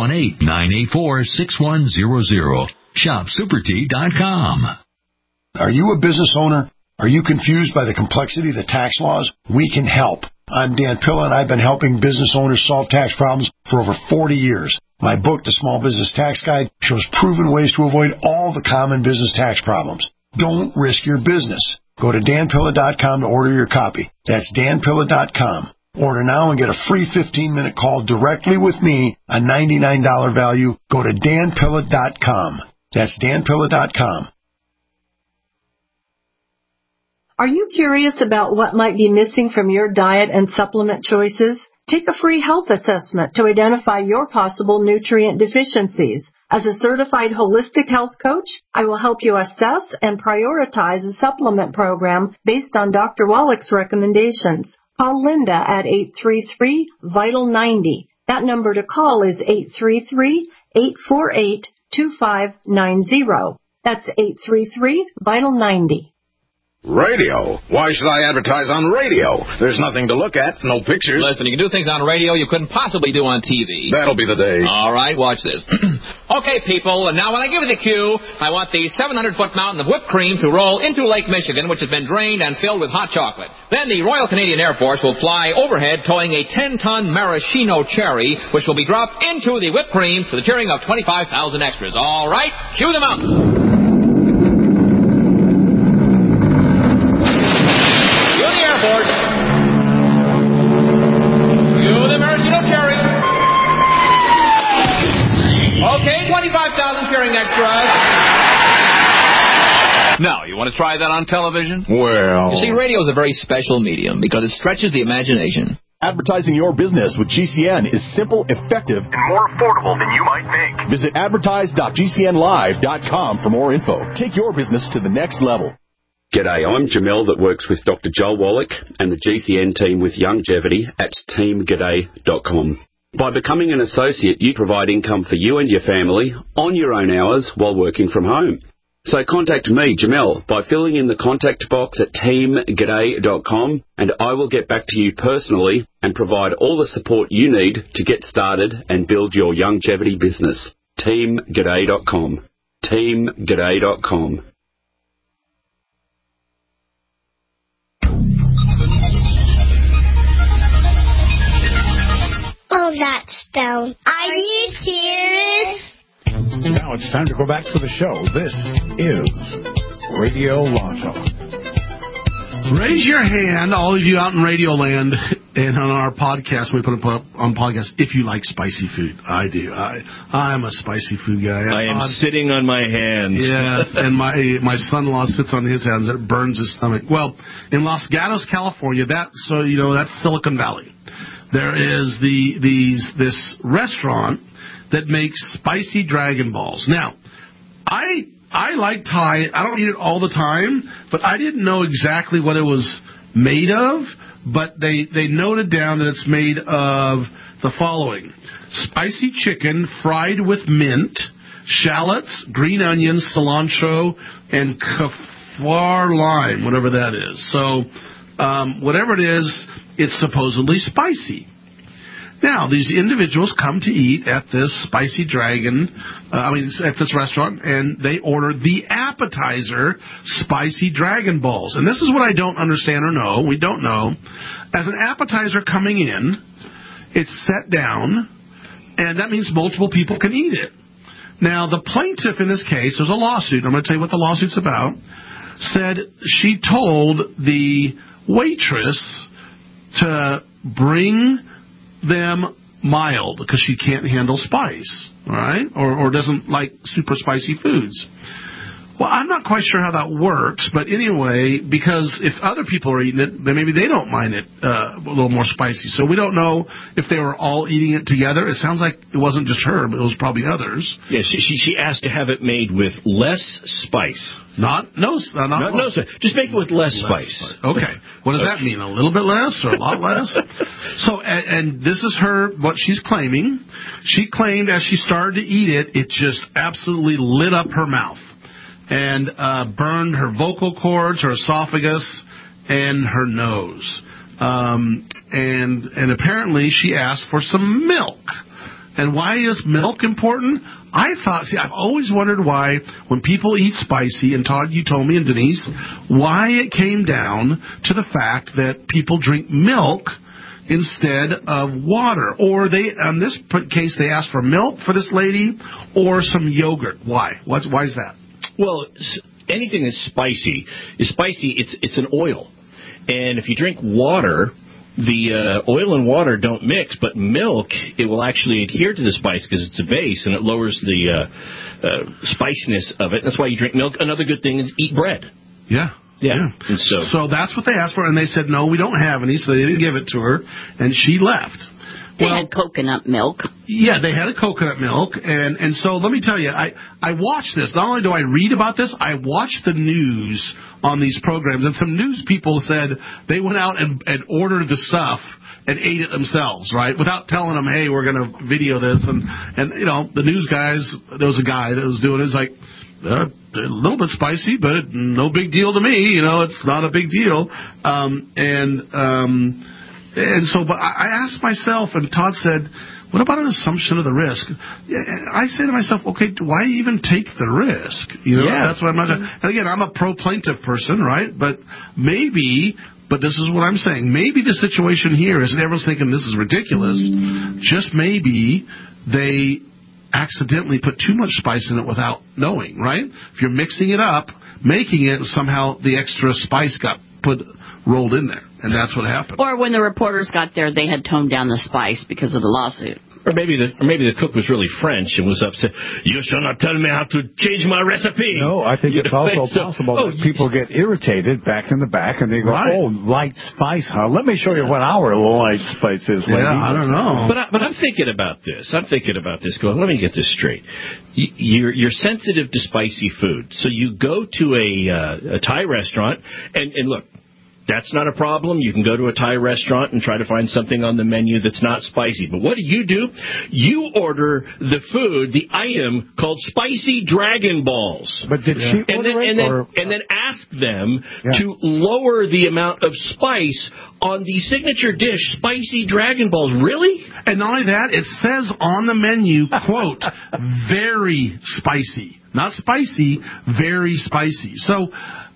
Speaker 7: 818-984-6100. Shopsupertea.com.
Speaker 21: Are you a business owner? Are you confused by the complexity of the tax laws? We can help. I'm Dan Pilla, and I've been helping business owners solve tax problems for over 40 years. My book, The Small Business Tax Guide, shows proven ways to avoid all the common business tax problems. Don't risk your business. Go to danpilla.com to order your copy. That's danpilla.com. Order now and get a free 15-minute call directly with me, a $99 value. Go to danpilla.com. That's danpilla.com.
Speaker 22: Are you curious about what might be missing from your diet and supplement choices? Take a free health assessment to identify your possible nutrient deficiencies. As a certified holistic health coach, I will help you assess and prioritize a supplement program based on Dr. Wallach's recommendations. Call Linda at 833-VITAL-90. That number to call is 833-848-2590. That's 833-VITAL-90.
Speaker 23: Radio? Why should I advertise on radio? There's nothing to look at, no pictures.
Speaker 24: Listen, you can do things on radio you couldn't possibly do on TV.
Speaker 23: That'll be the day.
Speaker 24: All right, watch this. Okay, people, and now when I give you the cue, I want the 700-foot mountain of whipped cream to roll into Lake Michigan, which has been drained and filled with hot chocolate. Then the Royal Canadian Air Force will fly overhead towing a 10-ton maraschino cherry, which will be dropped into the whipped cream to the cheering of 25,000 extras. All right, cue the mountain. Okay, 25,000 cheering extras. Now, you want to try that on television?
Speaker 23: Well...
Speaker 24: You see, radio is a very special medium because it stretches the imagination.
Speaker 25: Advertising your business with GCN is simple, effective, and more affordable than you might think. Visit advertise.gcnlive.com for more info. Take your business to the next level.
Speaker 26: G'day, I'm Jamel that works with Dr. Joel Wallach and the GCN team with Longevity at teamg'day.com. By becoming an associate, you provide income for you and your family on your own hours while working from home. So contact me, Jamel, by filling in the contact box at teamg'day.com, and I will get back to you personally and provide all the support you need to get started and build your longevity business. teamg'day.com. teamg'day.com.
Speaker 13: Oh, that's down. Are you serious?
Speaker 5: Now it's time to go back to the show. This is Radio Law Talk.
Speaker 3: Raise your hand, all of you out in Radio Land, and on our podcast, we put up on podcast, if you like spicy food. I do. I'm a spicy food guy.
Speaker 4: I am sitting on my hands.
Speaker 3: Yes, and my son-in-law sits on his hands. It burns his stomach. Well, in Los Gatos, California, that's Silicon Valley. There is this restaurant that makes spicy Dragon Balls. Now, I like Thai. I don't eat it all the time, but I didn't know exactly what it was made of. But they noted down that it's made of the following: spicy chicken fried with mint, shallots, green onions, cilantro, and kaffir lime, whatever that is. So whatever it is, it's supposedly spicy. Now, these individuals come to eat at this Spicy Dragon, at this restaurant, and they order the appetizer Spicy Dragon Balls. And this is what I don't understand or know. We don't know. As an appetizer coming in, it's set down, and that means multiple people can eat it. Now, the plaintiff in this case, there's a lawsuit. I'm going to tell you what the lawsuit's about. Said she told the waitress to bring them mild because she can't handle spice, all right, or doesn't like super spicy foods. Well, I'm not quite sure how that works, but anyway, because if other people are eating it, then maybe they don't mind it a little more spicy. So we don't know if they were all eating it together. It sounds like it wasn't just her, but it was probably others.
Speaker 4: Yeah, she asked to have it made with less spice.
Speaker 3: Not spice.
Speaker 4: Just make it with less spice.
Speaker 3: Okay. What does that mean? A little bit less or a lot less? So, and this is what she's claiming. She claimed as she started to eat it, it just absolutely lit up her mouth and burned her vocal cords, her esophagus, and her nose. And apparently she asked for some milk. And why is milk important? I've always wondered why when people eat spicy, and Todd, you told me, and Denise, why it came down to the fact that people drink milk instead of water. Or in this case, they asked for milk for this lady or some yogurt. Why? Why is that?
Speaker 4: Well, anything that's spicy is spicy. It's an oil. And if you drink water, the oil and water don't mix, but milk, it will actually adhere to the spice because it's a base, and it lowers the spiciness of it. That's why you drink milk. Another good thing is eat bread.
Speaker 3: Yeah.
Speaker 4: And
Speaker 3: so that's what they asked for, and they said, no, we don't have any, so they didn't give it to her, and she left.
Speaker 6: They had coconut milk.
Speaker 3: Yeah, they had a coconut milk, and so let me tell you, I watch this. Not only do I read about this, I watch the news on these programs, and some news people said they went out and ordered the stuff and ate it themselves, right, without telling them, hey, we're going to video this, and you know, the news guys, there was a guy that was doing it, it's like, a little bit spicy, but no big deal to me, you know, it's not a big deal, And so, but I asked myself, and Todd said, what about an assumption of the risk? I say to myself, okay, why even take the risk? You know, that's what I'm not. And again, I'm a pro-plaintiff person, right? But this is what I'm saying. Maybe the situation here is, and everyone's thinking this is ridiculous, just maybe they accidentally put too much spice in it without knowing, right? If you're mixing it up, making it, somehow the extra spice got rolled in there, and that's what happened.
Speaker 6: Or when the reporters got there, they had toned down the spice because of the lawsuit.
Speaker 4: Or maybe the cook was really French and was upset. You shall not tell me how to change my recipe.
Speaker 5: No, I think it's also possible that people get irritated back in the back, and they go, oh, light spice, huh? Let me show you what our light spice is, lady.
Speaker 3: Yeah, I don't know.
Speaker 4: But I'm thinking about this. Going, let me get this straight. You're sensitive to spicy food, so you go to a Thai restaurant, and look, that's not a problem. You can go to a Thai restaurant and try to find something on the menu that's not spicy. But what do? You order the food, the item called spicy Dragon Balls.
Speaker 5: But did she order it?
Speaker 4: And then ask them to lower the amount of spice on the signature dish, spicy Dragon Balls. Really?
Speaker 3: And not only that, it says on the menu, quote, very spicy. Not spicy, very spicy. So,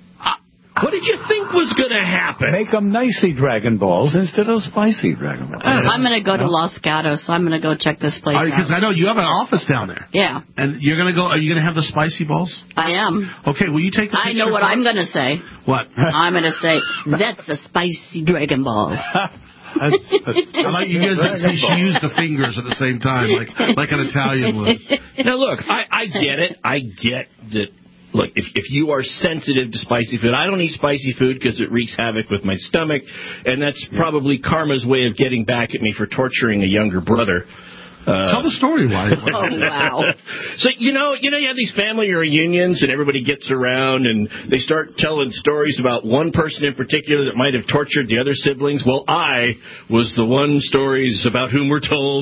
Speaker 4: what did you think was going to happen?
Speaker 5: Make them nicey Dragon Balls instead of spicy Dragon Balls.
Speaker 6: I'm going to go to Los Gatos, so I'm going to go check this place out.
Speaker 3: Because I know you have an office down there.
Speaker 6: Yeah.
Speaker 3: And you're going to go, are you going to have the spicy balls?
Speaker 6: I am.
Speaker 3: Okay, will you take the picture?
Speaker 6: I know what I'm going to say.
Speaker 3: What?
Speaker 6: I'm going to say, that's a spicy Dragon Ball.
Speaker 3: I like you guys to see she used the fingers at the same time, like an Italian would.
Speaker 4: Now, look, I get it. I get that. Look, if you are sensitive to spicy food, I don't eat spicy food because it wreaks havoc with my stomach, and that's probably karma's way of getting back at me for torturing a younger brother.
Speaker 3: Tell the story, why?
Speaker 6: Oh, wow.
Speaker 4: So, you have these family reunions, and everybody gets around, and they start telling stories about one person in particular that might have tortured the other siblings. Well, I was the one stories about whom were told.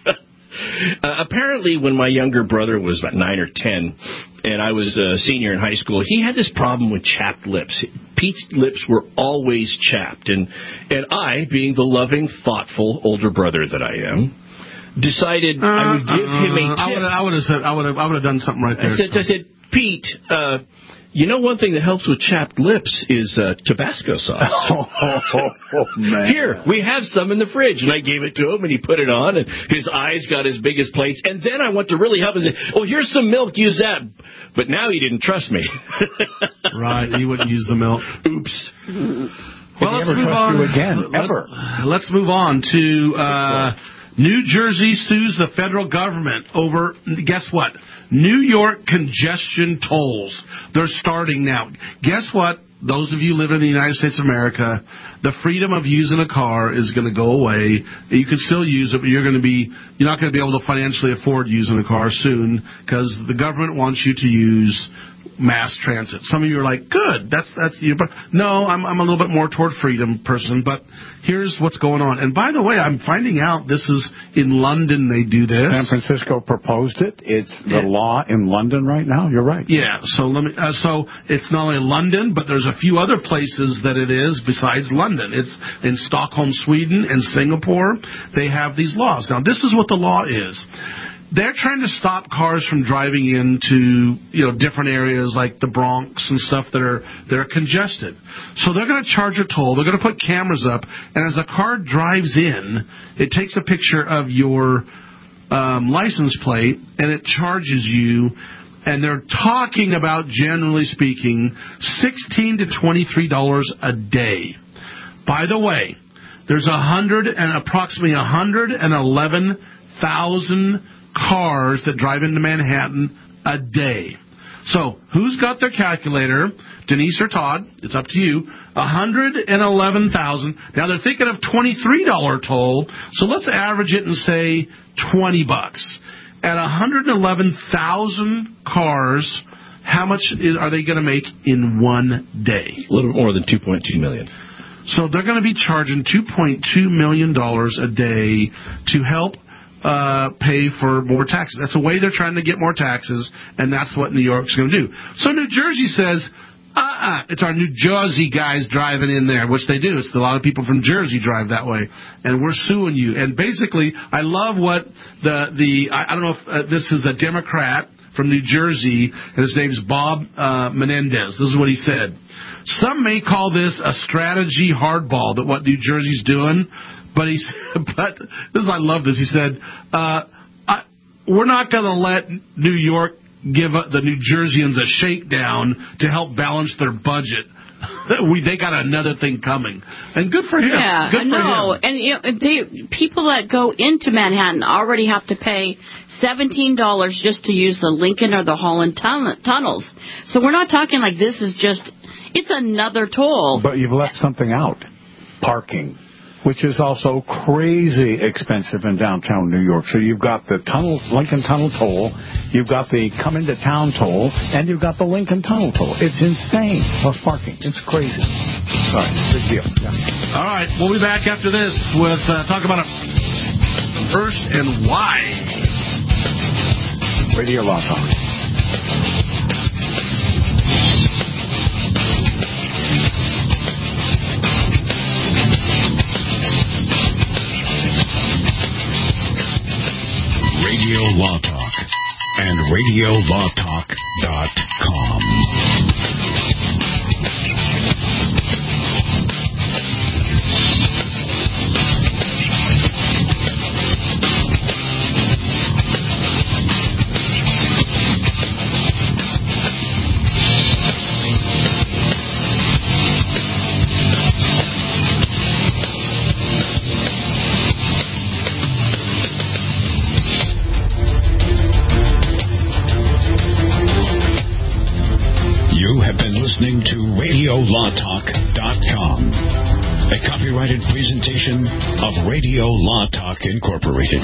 Speaker 4: Apparently, when my younger brother was about 9 or 10, and I was a senior in high school, he had this problem with chapped lips. Pete's lips were always chapped, and I, being the loving, thoughtful older brother that I am, decided I would give him a tip.
Speaker 3: I would have done something right there.
Speaker 4: I said, Pete, one thing that helps with chapped lips is Tabasco sauce.
Speaker 5: Man.
Speaker 4: Here, we have some in the fridge. And I gave it to him, and he put it on, and his eyes got as big as plates. And then I went to really help him and said, here's some milk, use that. But now he didn't trust me.
Speaker 3: Right, he wouldn't use the milk.
Speaker 4: Oops.
Speaker 3: Well, let's move on.
Speaker 5: Again, ever.
Speaker 3: Let's move on to New Jersey sues the federal government over, guess what? New York congestion tolls. They're starting now. Guess what? Those of you living in the United States of America, the freedom of using a car is going to go away. You can still use it, but you're not going to be able to financially afford using a car soon because the government wants you to use mass transit. Some of you are like, good, that's you. But no, I'm a little bit more toward freedom person. But here's what's going on. And by the way, I'm finding out this is in London. They do this.
Speaker 5: San Francisco proposed it. It's the law in London right now. You're right.
Speaker 3: Yeah. So so it's not only London, but there's a few other places that it is besides London. It's in Stockholm, Sweden, and Singapore. They have these laws. Now, this is what the law is. They're trying to stop cars from driving into, different areas like the Bronx and stuff that are congested. So they're going to charge a toll. They're going to put cameras up, and as a car drives in, it takes a picture of your license plate, and it charges you. And they're talking about, generally speaking, $16 to $23 a day. By the way, there's approximately 111,000 cars that drive into Manhattan a day. So, who's got their calculator? Denise or Todd? It's up to you. 111,000. Now, they're thinking of $23 toll, so let's average it and say $20. At 111,000 cars, how much are they going to make in one day?
Speaker 4: A little bit more than $2.2 million.
Speaker 3: So they're going to be charging $2.2 million a day to help pay for more taxes. That's the way they're trying to get more taxes, and that's what New York's going to do. So New Jersey says, it's our New Jersey guys driving in there, which they do. It's a lot of people from Jersey drive that way, and we're suing you. And basically, I love what I don't know if this is a Democrat from New Jersey, and his name's Bob Menendez. This is what he said. Some may call this a strategy hardball, that what New Jersey's doing. But I love this. He said, we're not going to let New York give the New Jerseyans a shakedown to help balance their budget. They got another thing coming. And good for him.
Speaker 6: Yeah,
Speaker 3: good for him.
Speaker 6: And people that go into Manhattan already have to pay $17 just to use the Lincoln or the Holland tunnels. So we're not talking like this is just, it's another toll.
Speaker 5: But you've left something out. Parking, which is also crazy expensive in downtown New York. So you've got the Lincoln Tunnel toll, you've got the come into town toll, and you've got the Lincoln Tunnel toll. It's insane. Plus parking. It's crazy. Sorry, big deal. Yeah.
Speaker 3: All right, we'll be back after this with talk about it first and why.
Speaker 5: Radio Law Talk.
Speaker 14: Radio Law Talk and RadioLawTalk.com. Listening to RadioLawTalk.com, a copyrighted presentation of Radio Law Talk Incorporated.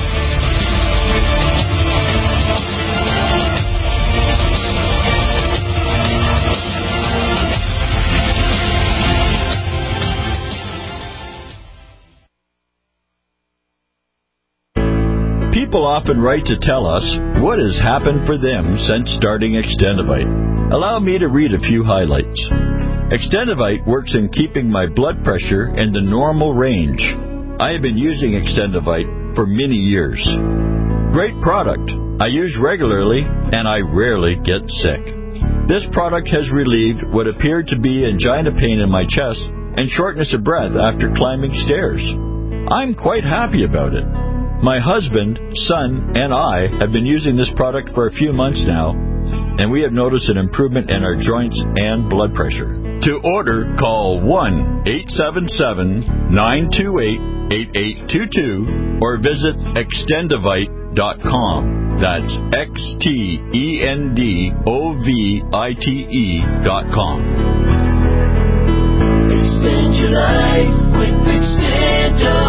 Speaker 8: People often write to tell us what has happened for them since starting Extendivite. Allow me to read a few highlights. Extendivite works in keeping my blood pressure in the normal range. I have been using Extendivite for many years. Great product. I use regularly and I rarely get sick. This product has relieved what appeared to be angina pain in my chest and shortness of breath after climbing stairs. I'm quite happy about it. My husband, son, and I have been using this product for a few months now, and we have noticed an improvement in our joints and blood pressure. To order, call 1-877-928-8822 or visit extendovite.com. That's XTENDOVITE.com.
Speaker 9: Extend your life with Extendovite.